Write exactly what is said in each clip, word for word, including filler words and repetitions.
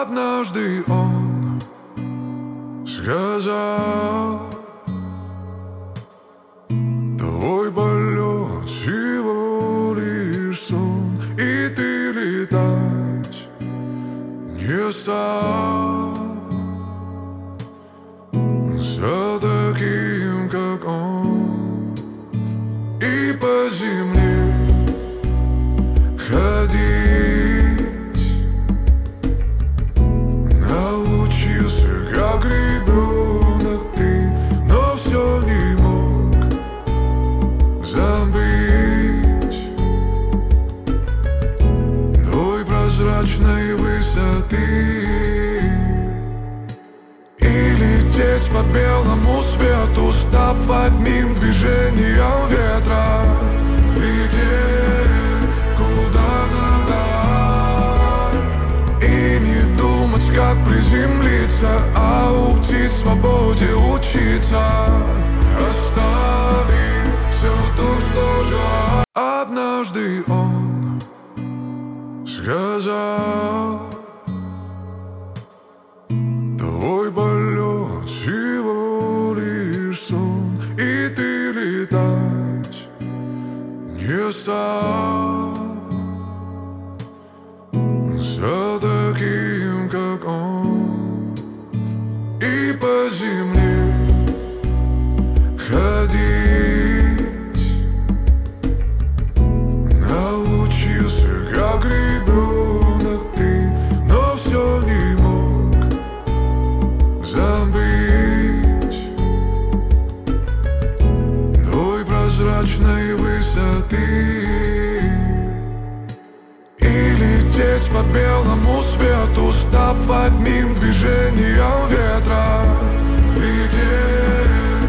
Однажды он сказал: твой полет всего лишь сон, и ты летать не стал за таким, как он, и по земле ходить научился, как ребенок ты, но все не мог забыть той прозрачной высоты. И лететь по белому свету, став одним движением ветра, лететь куда-то вдаль и не думать, как приземлиться, а у птиц свободе учиться, оставив все то, что жаль. Однажды он сказал: твой полет всего лишь сон, и ты летать не стал за таким, как он, и по земле ходить научился, как ребенок ты, но все не мог забыть той прозрачной высоты. И лететь по белому свету, став одним движением ветра, лететь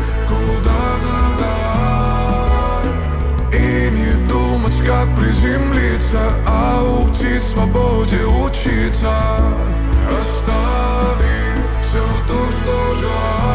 куда-то вдаль и не думать, как приземлиться, а у птиц свободе учиться, оставить